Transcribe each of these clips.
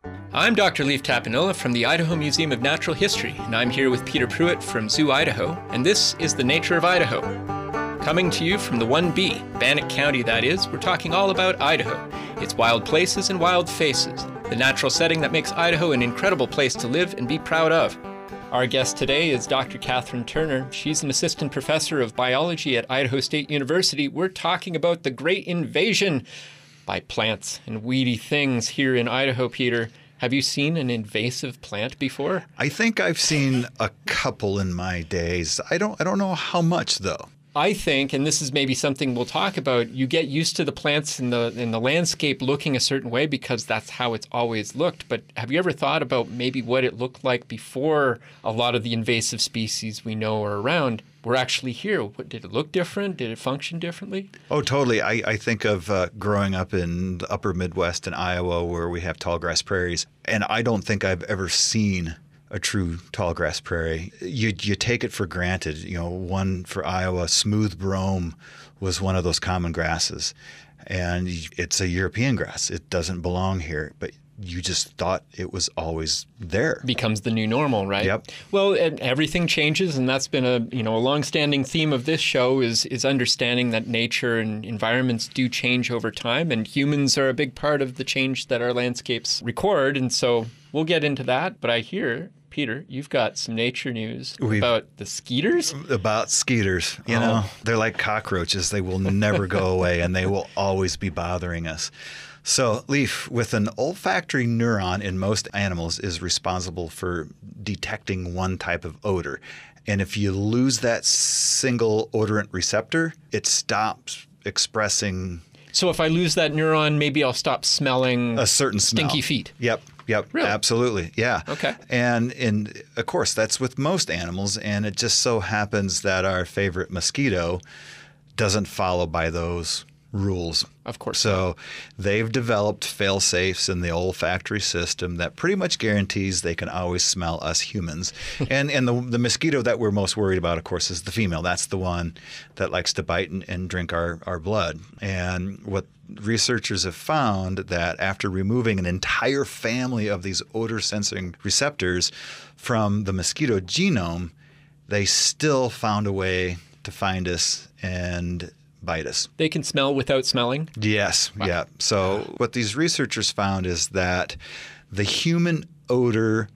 I'm Dr. Leif Tapanilla from the Idaho Museum of Natural History, and I'm here with Peter Pruitt from Zoo Idaho, and this is The Nature of Idaho. Coming to you from the 1B, Bannock County that is, we're talking all about Idaho, its wild places and wild faces, the natural setting that makes Idaho an incredible place to live and be proud of. Our guest today is Dr. Catherine Turner. She's an assistant professor of biology at Idaho State University. We're talking about the great invasion by plants and weedy things here in Idaho, Peter. Have you seen an invasive plant before? I think I've seen a couple in my days. I don't know how much though. I think, and this is maybe something we'll talk about, you get used to the plants in the landscape looking a certain way because that's how it's always looked. But have you ever thought about maybe what it looked like before a lot of the invasive species we know are around were actually here? Did it look different? Did it function differently? Oh, totally. I think of growing up in the upper Midwest in Iowa where we have tall grass prairies, and I don't think I've ever seen a true tall grass prairie. You take it for granted. You know, one for Iowa, smooth brome was one of those common grasses. And it's a European grass. It doesn't belong here, but you just thought it was always there. Becomes the new normal, right? Yep. Well, and everything changes, and that's been a long-standing theme of this show is understanding that nature and environments do change over time, and humans are a big part of the change that our landscapes record. And so we'll get into that. But I hear, Peter, you've got some nature news about the skeeters? About skeeters. You know, they're like cockroaches. They will never go away, and they will always be bothering us. So, Leif, with an olfactory neuron in most animals is responsible for detecting one type of odor. And if you lose that single odorant receptor, it stops expressing. So if I lose that neuron, maybe I'll stop smelling a certain smell. Stinky feet. Yep. Really? Absolutely. Yeah. Okay. And of course, that's with most animals. And it just so happens that our favorite mosquito doesn't follow by those rules. Of course. So they've developed fail-safes in the olfactory system that pretty much guarantees they can always smell us humans. and the mosquito that we're most worried about, of course, is the female. That's the one that likes to bite and drink our blood. And what researchers have found that after removing an entire family of these odor-sensing receptors from the mosquito genome, they still found a way to find us and bite us. They can smell without smelling? Yes. Wow. Yeah. So what these researchers found is that the human odor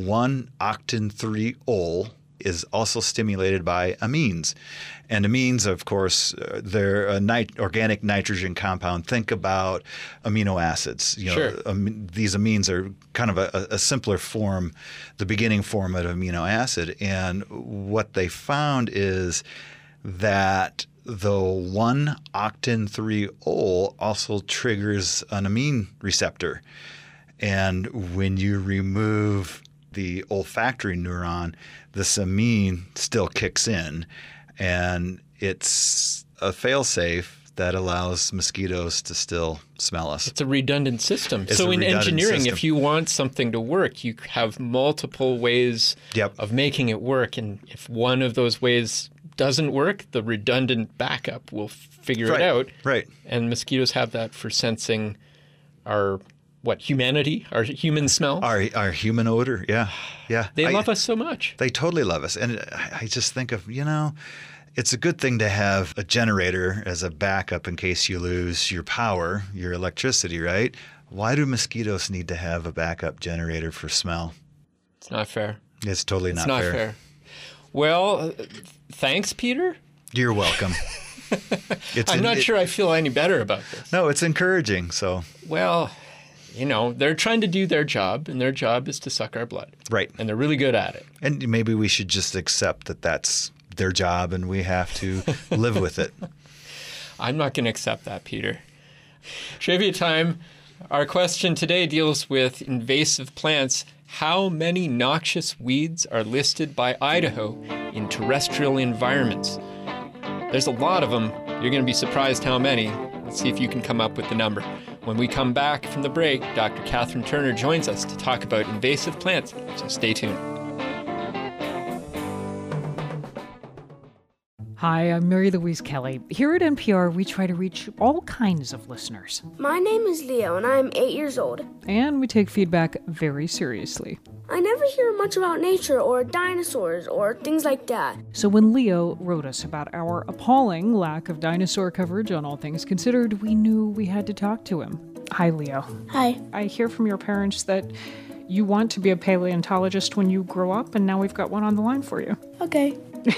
1-octan-3-ol is also stimulated by amines. And amines, of course, they're an organic nitrogen compound. Think about amino acids. Sure. These amines are kind of a simpler form, the beginning form of amino acid. And what they found is that the 1-octan-3-ol also triggers an amine receptor. And when you remove the olfactory neuron, this amine still kicks in. And it's a fail-safe that allows mosquitoes to still smell us. It's a redundant system. So in engineering, if you want something to work, you have multiple ways of making it work. And if one of those ways doesn't work, the redundant backup will figure it out. Right. And mosquitoes have that for sensing our humanity, our human smell? Our human odor, yeah. They love us so much. They totally love us. And I just think of, it's a good thing to have a generator as a backup in case you lose your power, your electricity, right? Why do mosquitoes need to have a backup generator for smell? It's not fair. It's totally not fair. It's not fair. Well, thanks, Peter. You're welcome. I'm not sure I feel any better about this. No, it's encouraging. So, well, they're trying to do their job, and their job is to suck our blood. Right. And they're really good at it. And maybe we should just accept that that's their job, and we have to live with it. I'm not going to accept that, Peter. Trivia time. Our question today deals with invasive plants. How many noxious weeds are listed by Idaho in terrestrial environments? There's a lot of them. You're going to be surprised how many. Let's see if you can come up with the number. When we come back from the break, Dr. Catherine Turner joins us to talk about invasive plants, so stay tuned. Hi, I'm Mary Louise Kelly. Here at NPR, we try to reach all kinds of listeners. My name is Leo, and I'm 8 years old. And we take feedback very seriously. I never hear much about nature or dinosaurs or things like that. So when Leo wrote us about our appalling lack of dinosaur coverage on All Things Considered, we knew we had to talk to him. Hi, Leo. Hi. I hear from your parents that you want to be a paleontologist when you grow up, and now we've got one on the line for you. Okay.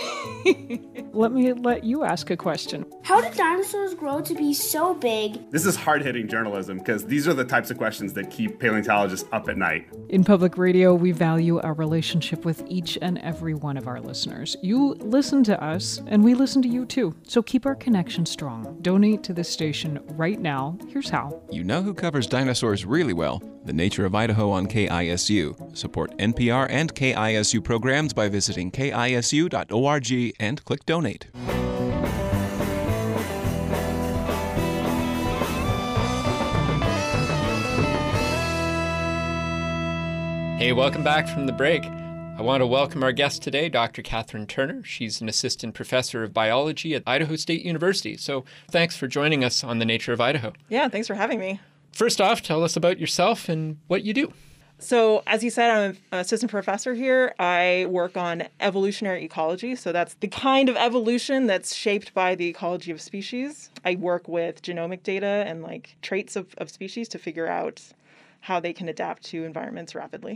Let you ask a question. How did dinosaurs grow to be so big? This is hard-hitting journalism because these are the types of questions that keep paleontologists up at night. In public radio, we value our relationship with each and every one of our listeners. You listen to us, and we listen to you too. So keep our connection strong. Donate to this station right now. Here's how. You know who covers dinosaurs really well? The Nature of Idaho on KISU. Support NPR and KISU programs by visiting KISU.org and click donate. Hey, welcome back from the break. I want to welcome our guest today, Dr. Catherine Turner. She's an assistant professor of biology at Idaho State University. So thanks for joining us on The Nature of Idaho. Yeah, thanks for having me. First off, tell us about yourself and what you do. So, as you said, I'm an assistant professor here. I work on evolutionary ecology. So that's the kind of evolution that's shaped by the ecology of species. I work with genomic data and traits of species to figure out how they can adapt to environments rapidly.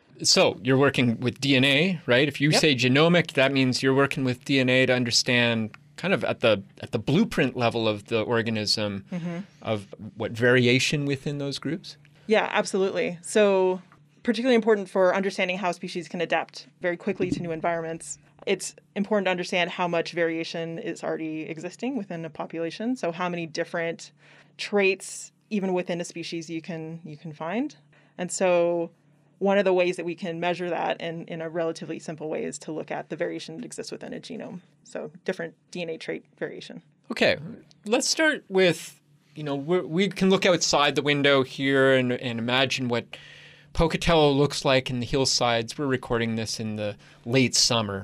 So you're working with DNA, right? If you say genomic, that means you're working with DNA to understand kind of at the blueprint level of the organism of what variation within those groups? Yeah, absolutely. So particularly important for understanding how species can adapt very quickly to new environments. It's important to understand how much variation is already existing within a population. So how many different traits, even within a species, you can find. And so one of the ways that we can measure that in a relatively simple way is to look at the variation that exists within a genome. So different DNA trait variation. Okay, let's start with, we can look outside the window here and imagine what Pocatello looks like in the hillsides. We're recording this in the late summer.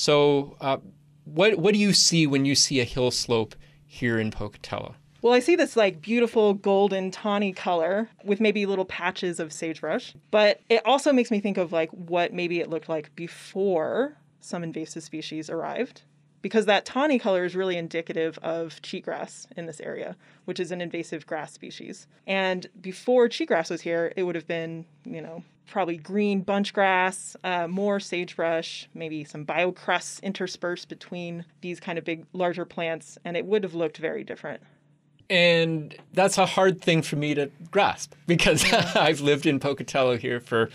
So what do you see when you see a hill slope here in Pocatello? Well, I see this beautiful golden tawny color with maybe little patches of sagebrush. But it also makes me think of what maybe it looked like before some invasive species arrived. Because that tawny color is really indicative of cheatgrass in this area, which is an invasive grass species. And before cheatgrass was here, it would have been, probably green bunch grass, more sagebrush, maybe some biocrusts interspersed between these kind of big, larger plants, and it would have looked very different. And that's a hard thing for me to grasp because I've lived in Pocatello here for,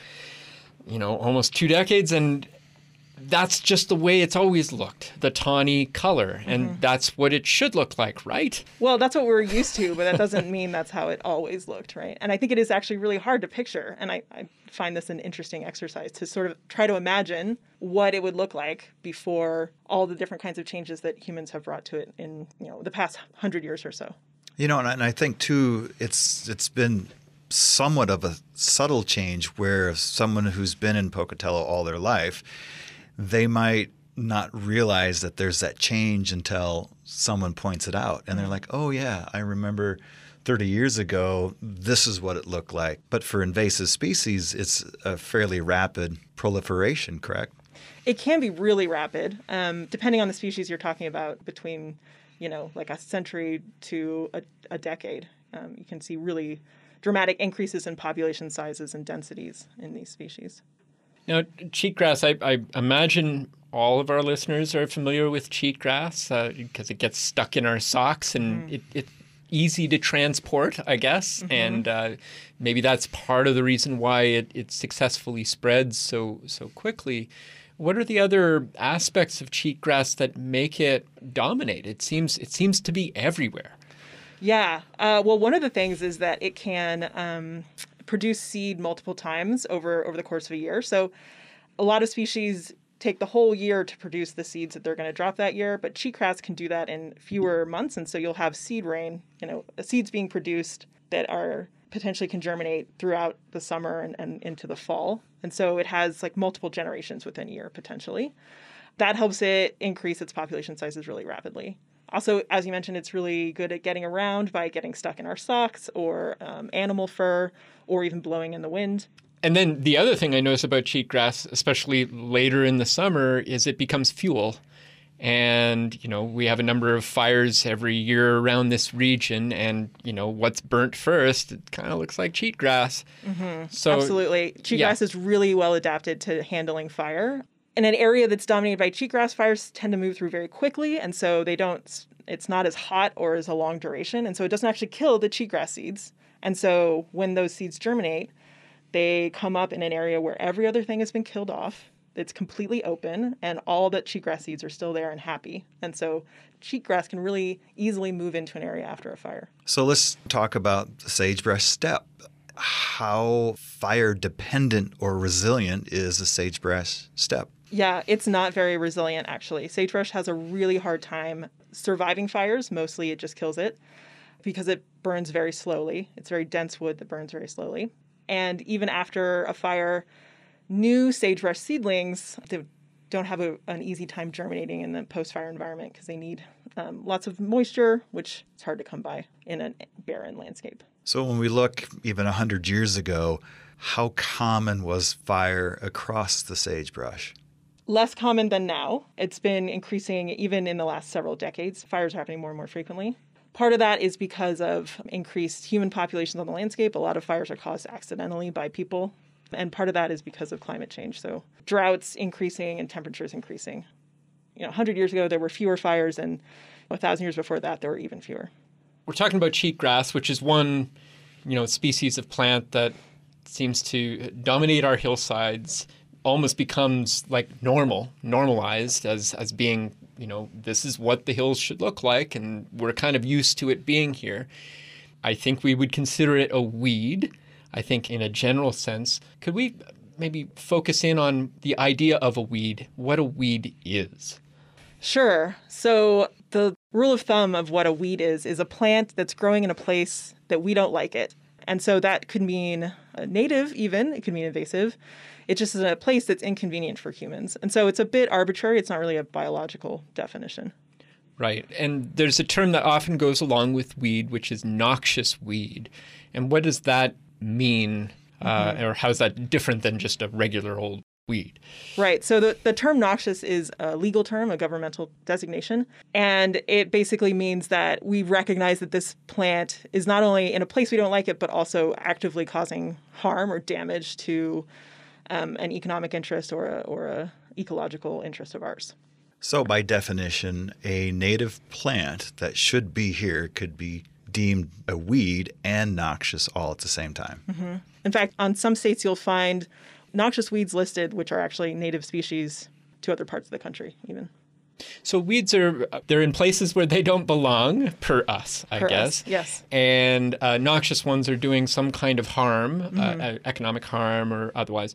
almost 2 decades. And that's just the way it's always looked, the tawny color. And that's what it should look like, right? Well, that's what we're used to, but that doesn't mean that's how it always looked, right? And I think it is actually really hard to picture. And I find this an interesting exercise to sort of try to imagine what it would look like before all the different kinds of changes that humans have brought to it in, the past 100 years or so. And I think, too, it's been somewhat of a subtle change where someone who's been in Pocatello all their life, they might not realize that there's that change until someone points it out. And they're like, oh, yeah, I remember 30 years ago, this is what it looked like. But for invasive species, it's a fairly rapid proliferation, correct? It can be really rapid, depending on the species you're talking about, between a century to a decade. You can see really dramatic increases in population sizes and densities in these species. Now, cheatgrass, I imagine all of our listeners are familiar with cheatgrass because it gets stuck in our socks and it's easy to transport, I guess. And maybe that's part of the reason why it successfully spreads so quickly. What are the other aspects of cheatgrass that make it dominate? It seems to be everywhere. Yeah. Well, one of the things is that it can produce seed multiple times over the course of a year. So a lot of species take the whole year to produce the seeds that they're going to drop that year, but cheatgrass can do that in fewer months. And so you'll have seed rain, seeds being produced that are potentially can germinate throughout the summer and into the fall. And so it has multiple generations within a year potentially. That helps it increase its population sizes really rapidly. Also, as you mentioned, it's really good at getting around by getting stuck in our socks or animal fur or even blowing in the wind. And then the other thing I notice about cheatgrass, especially later in the summer, is it becomes fuel. And, we have a number of fires every year around this region. And, what's burnt first, it kind of looks like cheatgrass. Mm-hmm. So, absolutely. Cheatgrass is really well adapted to handling fire. In an area that's dominated by cheatgrass, fires tend to move through very quickly. And so it's not as hot or as a long duration. And so it doesn't actually kill the cheatgrass seeds. And so when those seeds germinate, they come up in an area where every other thing has been killed off. It's completely open, and all the cheatgrass seeds are still there and happy. And so cheatgrass can really easily move into an area after a fire. So let's talk about the sagebrush steppe. How fire dependent or resilient is the sagebrush steppe? Yeah, it's not very resilient, actually. Sagebrush has a really hard time surviving fires. Mostly it just kills it because it burns very slowly. It's very dense wood that burns very slowly. And even after a fire, new sagebrush seedlings don't have an easy time germinating in the post-fire environment because they need lots of moisture, which is hard to come by in a barren landscape. So when we look even 100 years ago, how common was fire across the sagebrush? Less common than now. It's been increasing even in the last several decades. Fires are happening more and more frequently. Part of that is because of increased human populations on the landscape. A lot of fires are caused accidentally by people. And part of that is because of climate change. So droughts increasing and temperatures increasing. 100 years ago, there were fewer fires, and 1,000 years before that, there were even fewer. We're talking about cheatgrass, which is one, species of plant that seems to dominate our hillsides, almost becomes like normalized as being, this is what the hills should look like, and we're kind of used to it being here. I think we would consider it a weed, I think in a general sense. Could we maybe focus in on the idea of a weed, what a weed is? Sure. So the rule of thumb of what a weed is a plant that's growing in a place that we don't like it. And so that could mean native even, it could mean invasive. It just is a place that's inconvenient for humans. And so it's a bit arbitrary. It's not really a biological definition. Right. And there's a term that often goes along with weed, which is noxious weed. And what does that mean? Or how is that different than just a regular old weed? Right. So the term noxious is a legal term, a governmental designation. And it basically means that we recognize that this plant is not only in a place we don't like it, but also actively causing harm or damage to an economic interest or a ecological interest of ours. So by definition, a native plant that should be here could be deemed a weed and noxious all at the same time. Mm-hmm. In fact, on some states you'll find noxious weeds listed, which are actually native species to other parts of the country even. So weeds they're in places where they don't belong, per us, I guess. Yes. And noxious ones are doing some kind of harm, economic harm or otherwise.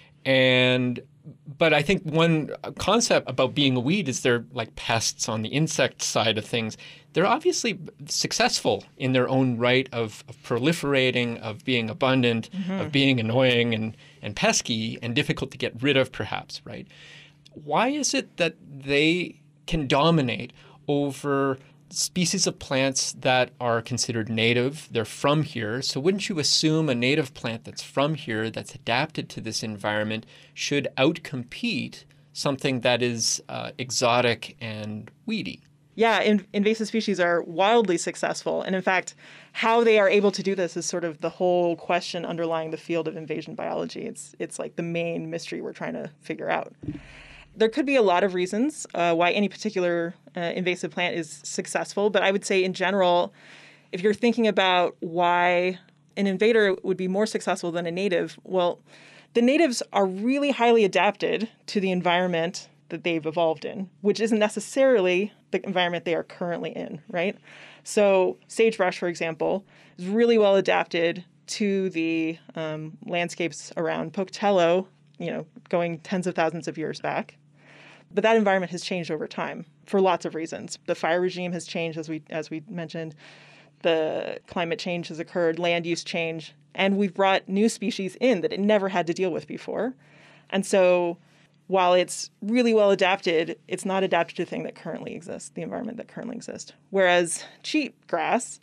But I think one concept about being a weed is they're like pests on the insect side of things. They're obviously successful in their own right of proliferating, of being abundant, of being annoying and pesky and difficult to get rid of, perhaps, right? Why is it that they can dominate over species of plants that are considered native? They're from here. So wouldn't you assume a native plant that's from here, that's adapted to this environment, should outcompete something that is exotic and weedy? Yeah, invasive species are wildly successful. And in fact, how they are able to do this is sort of the whole question underlying the field of invasion biology. It's like the main mystery we're trying to figure out. There could be a lot of reasons why any particular invasive plant is successful, but I would say in general, if you're thinking about why an invader would be more successful than a native, well, the natives are really highly adapted to the environment that they've evolved in, which isn't necessarily the environment they are currently in, right? So sagebrush, for example, is really well adapted to the landscapes around Pocatello, going tens of thousands of years back. But that environment has changed over time for lots of reasons. The fire regime has changed, as we mentioned. The climate change has occurred, land use change, and we've brought new species in that it never had to deal with before. And so while it's really well adapted, it's not adapted to the thing that currently exists, the environment that currently exists. Whereas cheatgrass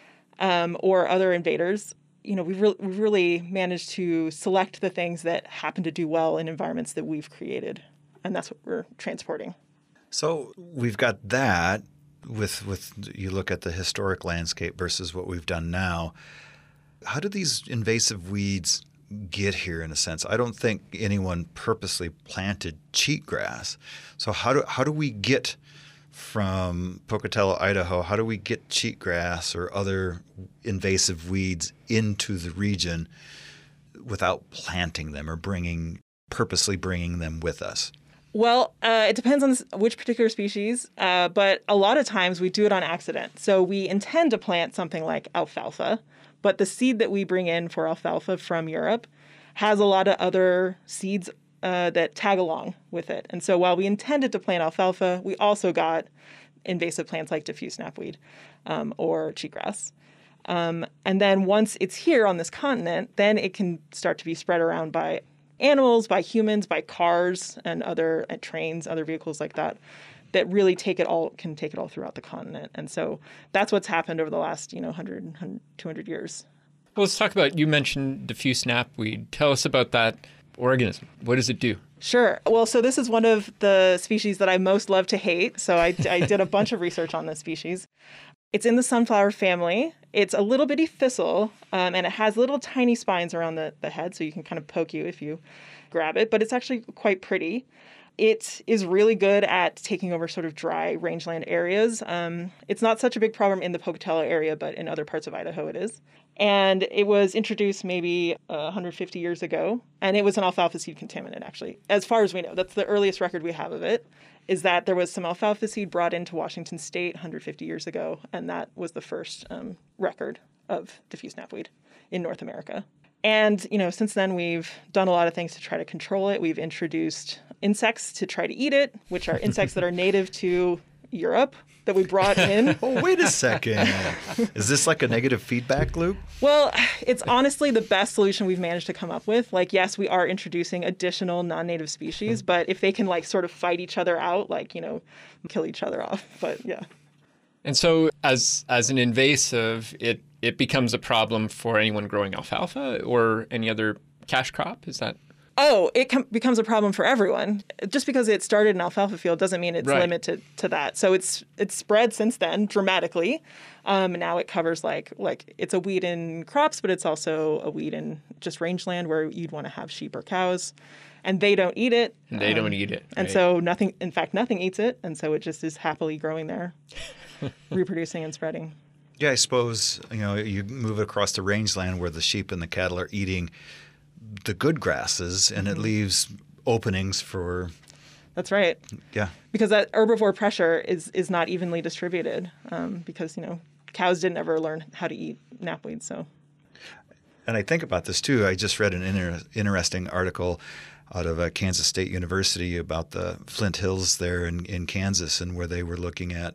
or other invaders, we've really managed to select the things that happen to do well in environments that we've created. And that's what we're transporting. So we've got that with you look at the historic landscape versus what we've done now. How do these invasive weeds get here in a sense? I don't think anyone purposely planted cheatgrass. So how do we get from Pocatello, Idaho, how do we get cheatgrass or other invasive weeds into the region without planting them or purposely bringing them with us? Well, it depends on which particular species, but a lot of times we do it on accident. So we intend to plant something like alfalfa, but the seed that we bring in for alfalfa from Europe has a lot of other seeds that tag along with it. And so while we intended to plant alfalfa, we also got invasive plants like diffuse knapweed or cheatgrass. And then once it's here on this continent, then it can start to be spread around by animals, by humans, by cars and trains, other vehicles like that really can take it all throughout the continent. And so that's what's happened over the last 100, 200 years. Well, let's talk about, you mentioned diffuse knapweed. Tell us about that organism. What does it do? Sure. Well, so this is one of the species that I most love to hate. So I did a bunch of research on this species. It's in the sunflower family. It's a little bitty thistle, and it has little tiny spines around the head, so you can kind of poke you if you grab it, but it's actually quite pretty. It is really good at taking over sort of dry rangeland areas. It's not such a big problem in the Pocatello area, but in other parts of Idaho it is. And it was introduced maybe 150 years ago, and it was an alfalfa seed contaminant, actually, as far as we know. That's the earliest record we have of it, is that there was some alfalfa seed brought into Washington State 150 years ago, and that was the first record of diffuse knapweed in North America. And, since then we've done a lot of things to try to control it. We've introduced insects to try to eat it, which are insects that are native to Europe that we brought in. Oh, wait a second. Is this like a negative feedback loop? Well, it's honestly the best solution we've managed to come up with. Like, yes, we are introducing additional non-native species, but if they can sort of fight each other out, kill each other off. But yeah. And so as an invasive, it becomes a problem for anyone growing alfalfa or any other cash crop? Is that? Oh, it becomes a problem for everyone. Just because it started in alfalfa field doesn't mean it's limited to that. So it's spread since then dramatically. Now it covers like it's a weed in crops, but it's also a weed in just rangeland where you'd want to have sheep or cows. And they don't eat it. And they don't eat it. Right? And so nothing eats it. And so it just is happily growing there, reproducing and spreading. Yeah, I suppose, you move it across the rangeland where the sheep and the cattle are eating the good grasses, and it leaves openings for... That's right. Yeah. Because that herbivore pressure is not evenly distributed because, cows didn't ever learn how to eat knapweed, so... And I think about this, too. I just read an interesting article out of Kansas State University about the Flint Hills there in Kansas, and where they were looking at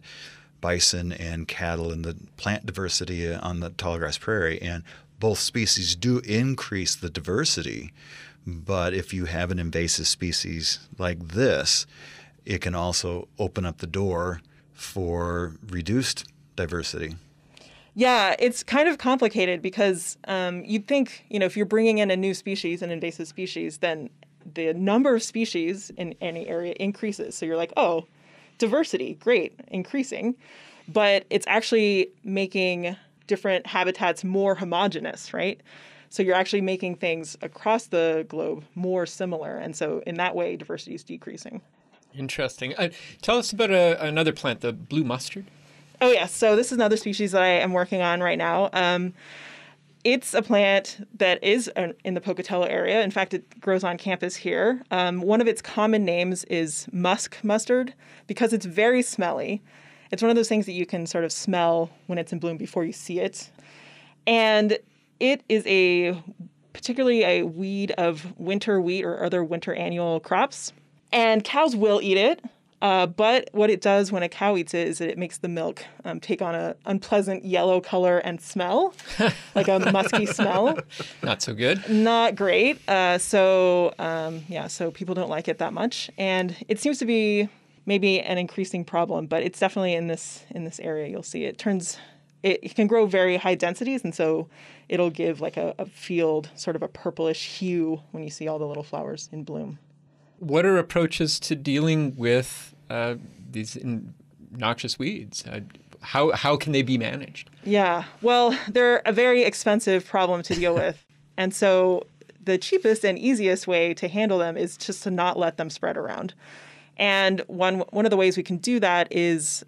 bison and cattle and the plant diversity on the tallgrass prairie. And both species do increase the diversity, but if you have an invasive species like this, it can also open up the door for reduced diversity. Yeah, it's kind of complicated because you'd think, if you're bringing in a new species, an invasive species, then the number of species in any area increases. So you're like, oh, diversity, great, increasing. But it's actually making different habitats more homogeneous, right? So you're actually making things across the globe more similar. And so in that way, diversity is decreasing. Interesting. Tell us about another plant, the blue mustard. Oh, yes. So this is another species that I am working on right now. It's a plant that is in the Pocatello area. In fact, it grows on campus here. One of its common names is musk mustard because it's very smelly. It's one of those things that you can sort of smell when it's in bloom before you see it. And it is particularly a weed of winter wheat or other winter annual crops. And cows will eat it. But what it does when a cow eats it is that it makes the milk take on an unpleasant yellow color and smell, like a musky smell. Not so good. Not great. So people don't like it that much. And it seems to be maybe an increasing problem, but it's definitely in this area. You'll see it can grow very high densities, and so it'll give like a field sort of a purplish hue when you see all the little flowers in bloom. What are approaches to dealing with these noxious weeds? How can they be managed? Yeah, well, they're a very expensive problem to deal with. And so the cheapest and easiest way to handle them is just to not let them spread around. And one of the ways we can do that is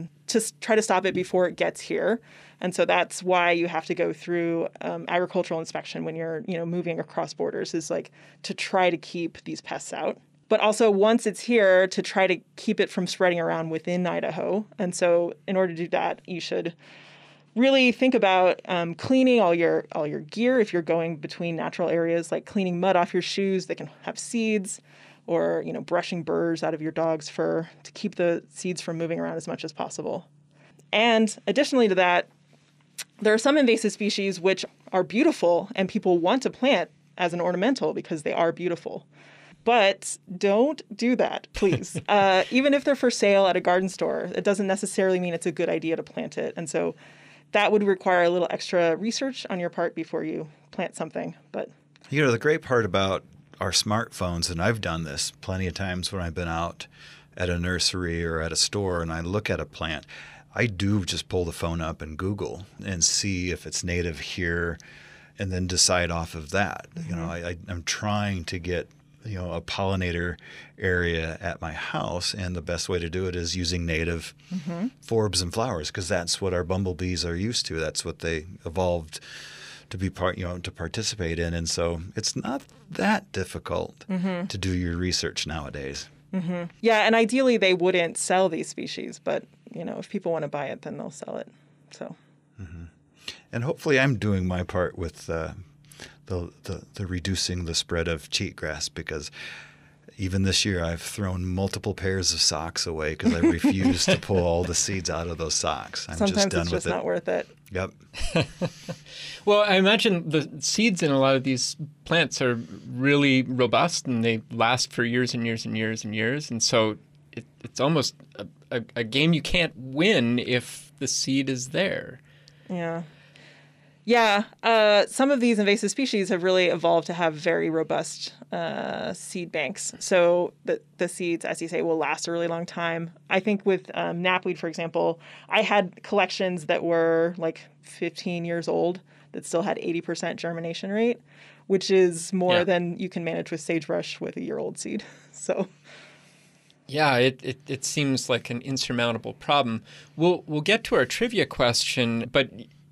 to try to stop it before it gets here. And so that's why you have to go through agricultural inspection when you're moving across borders, is like to try to keep these pests out. But also once it's here, to try to keep it from spreading around within Idaho. And so in order to do that, you should really think about cleaning all your gear if you're going between natural areas, like cleaning mud off your shoes that can have seeds, or brushing burrs out of your dog's fur to keep the seeds from moving around as much as possible. And additionally to that, there are some invasive species which are beautiful and people want to plant as an ornamental because they are beautiful. But don't do that, please. Even if they're for sale at a garden store, it doesn't necessarily mean it's a good idea to plant it. And so that would require a little extra research on your part before you plant something. But the great part about our smartphones, and I've done this plenty of times when I've been out at a nursery or at a store and I look at a plant, I do just pull the phone up and Google and see if it's native here and then decide off of that. Mm-hmm. I'm trying to get a pollinator area at my house, and the best way to do it is using native forbs and flowers, because that's what our bumblebees are used to. That's what they evolved to be to participate in. And so it's not that difficult to do your research nowadays. Mm-hmm. Yeah, and ideally they wouldn't sell these species, but if people want to buy it, then they'll sell it. So, and hopefully I'm doing my part with the reducing the spread of cheatgrass, because even this year I've thrown multiple pairs of socks away because I refuse to pull all the seeds out of those socks. I'm Sometimes just done it's with just it. not worth it. Yep. Well, I imagine the seeds in a lot of these plants are really robust and they last for years and years and years and years. And so it's almost a game you can't win if the seed is there. Yeah. Yeah. Some of these invasive species have really evolved to have very robust seed banks. So the seeds, as you say, will last a really long time. I think with knapweed, for example, I had collections that were like 15 years old that still had 80% germination rate, which is more than you can manage with sagebrush with a year-old seed. So, yeah, it seems like an insurmountable problem. We'll get to our trivia question, but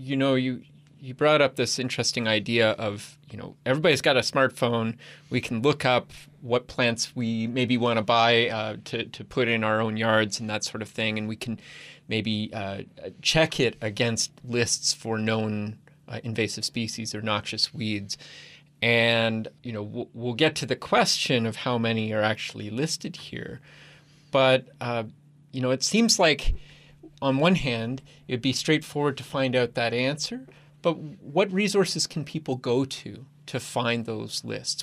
you brought up this interesting idea of, everybody's got a smartphone. We can look up what plants we maybe want to buy to put in our own yards and that sort of thing, and we can maybe check it against lists for known invasive species or noxious weeds. And, we'll get to the question of how many are actually listed here. But, it seems like on one hand, it'd be straightforward to find out that answer. But what resources can people go to find those lists?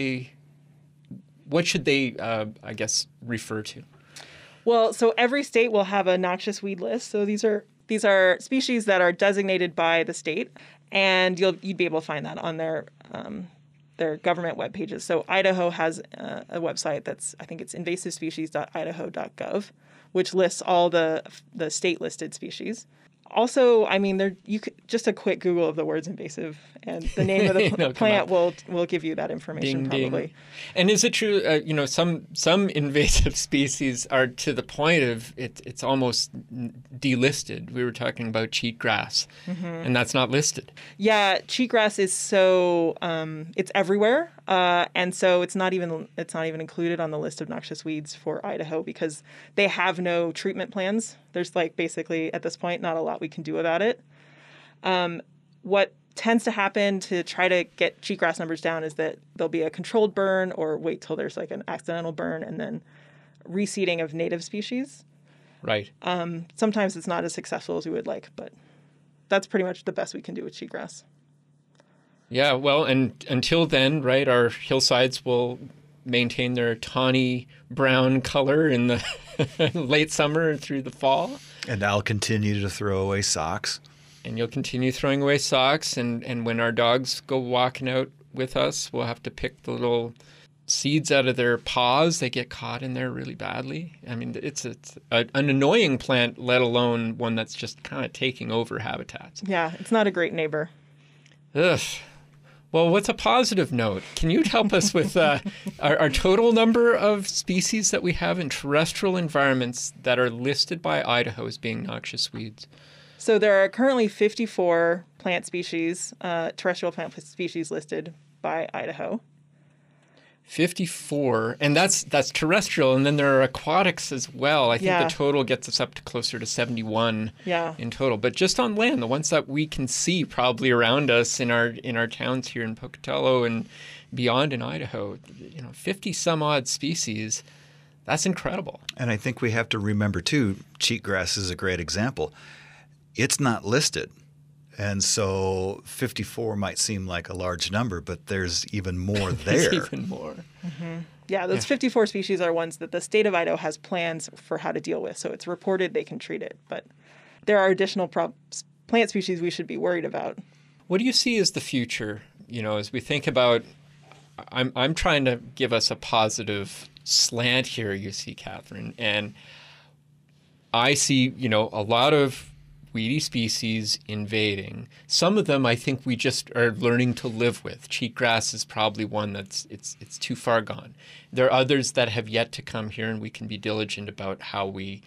What should they, refer to? Well, so every state will have a noxious weed list. So these are species that are designated by the state, and you'd be able to find that on their government web pages. So Idaho has a website I think it's invasivespecies.idaho.gov, which lists all the state listed species. Also, just a quick Google of the words invasive and the name of the plant will give you that information probably. And is it true? Some invasive species are to the point of it's almost delisted. We were talking about cheatgrass, and that's not listed. Yeah, cheatgrass is so it's everywhere, and so it's not even included on the list of noxious weeds for Idaho because they have no treatment plans. There's basically at this point not a lot we can do about it. What tends to happen to try to get cheatgrass numbers down is that there'll be a controlled burn or wait till there's an accidental burn and then reseeding of native species. Right. Sometimes it's not as successful as we would like, but that's pretty much the best we can do with cheatgrass. Yeah, well, and until then, right, our hillsides will maintain their tawny brown color in the late summer through the fall. And I'll continue to throw away socks. And you'll continue throwing away socks. And when our dogs go walking out with us, we'll have to pick the little seeds out of their paws. They get caught in there really badly. I mean, it's an annoying plant, let alone one that's just kind of taking over habitats. Yeah, it's not a great neighbor. Ugh. Well, what's a positive note? Can you help us with our total number of species that we have in terrestrial environments that are listed by Idaho as being noxious weeds? So there are currently 54 plant species, terrestrial plant species listed by Idaho. 54, and that's terrestrial, and then there are aquatics as well. I think Yeah. the total gets us up to closer to 71 Yeah. in total. But just on land, the ones that we can see probably around us in our towns here in Pocatello and beyond in Idaho, 50 some odd species. That's incredible. And I think we have to remember, too, cheatgrass is a great example. It's not listed. And so 54 might seem like a large number, but there's even more there. There's even more. Yeah, those 54 species are ones that the state of Idaho has plans for how to deal with. So it's reported they can treat it. But there are additional plant species we should be worried about. What do you see as the future? As we think about, I'm trying to give us a positive slant here, you see, Catherine. And I see, a lot of weedy species invading. Some of them I think we just are learning to live with. Cheatgrass is probably one that's it's too far gone. There are others that have yet to come here, and we can be diligent about how we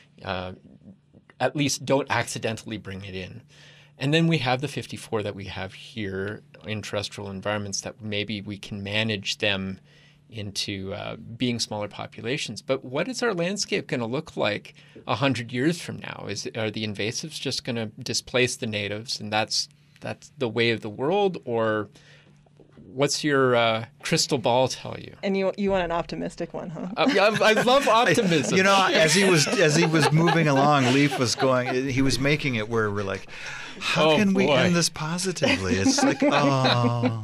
at least don't accidentally bring it in. And then we have the 54 that we have here in terrestrial environments that maybe we can manage them into being smaller populations. But what is our landscape going to look like 100 years from now? Are the invasives just going to displace the natives, and that's the way of the world? Or what's your crystal ball tell you? And you want an optimistic one, huh? I love optimism. As he was moving along, Leif was going. He was making it where we're like, how can we end this positively? It's like, oh.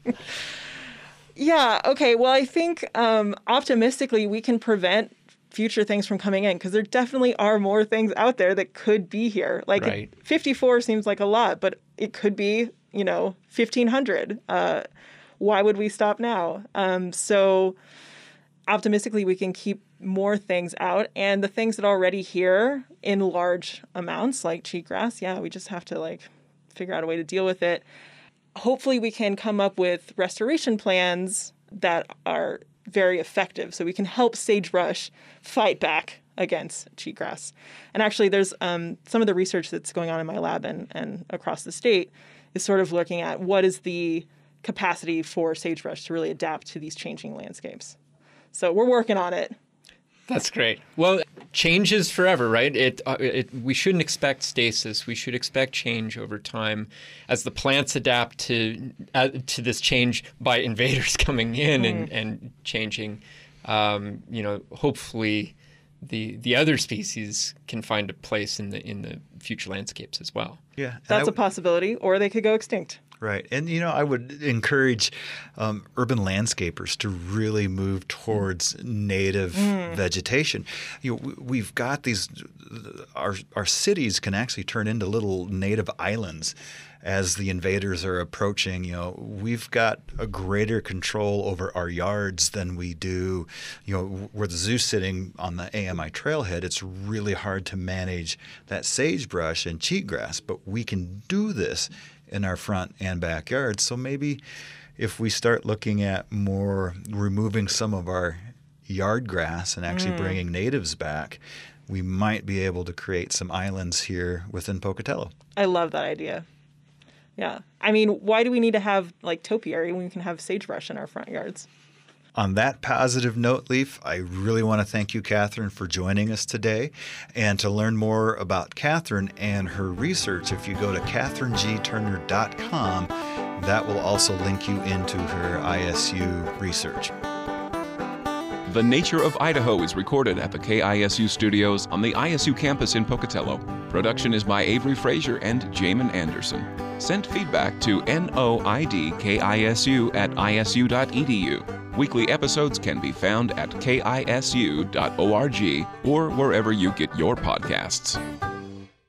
Yeah, okay. Well, I think optimistically we can prevent future things from coming in, because there definitely are more things out there that could be here. Like right. 54 seems like a lot, but it could be, 1,500. Why would we stop now? So optimistically we can keep more things out, and the things that are already here in large amounts, like cheatgrass, yeah, we just have to figure out a way to deal with it. Hopefully we can come up with restoration plans that are very effective so we can help sagebrush fight back against cheatgrass. And actually there's some of the research that's going on in my lab and across the state is sort of looking at what is the capacity for sagebrush to really adapt to these changing landscapes. So we're working on it. That's great. Well, change is forever, right? We shouldn't expect stasis. We should expect change over time as the plants adapt to this change by invaders coming in and changing. Hopefully, the other species can find a place in the future landscapes as well. Yeah, that's a possibility, or they could go extinct. Right. And, I would encourage urban landscapers to really move towards native vegetation. We've got these our cities can actually turn into little native islands as the invaders are approaching. We've got a greater control over our yards than we do, where the zoo's sitting on the AMI trailhead. It's really hard to manage that sagebrush and cheatgrass, but we can do this in our front and backyard. So maybe if we start looking at more removing some of our yard grass and actually bringing natives back, we might be able to create some islands here within Pocatello. I love that idea. Yeah. I mean, why do we need to have topiary when we can have sagebrush in our front yards? On that positive note, Leif, I really want to thank you, Catherine, for joining us today. And to learn more about Catherine and her research, if you go to catherinegturner.com, that will also link you into her ISU research. The Nature of Idaho is recorded at the KISU studios on the ISU campus in Pocatello. Production is by Avery Frazier and Jamin Anderson. Send feedback to noidkisu@isu.edu. Weekly episodes can be found at kisu.org or wherever you get your podcasts.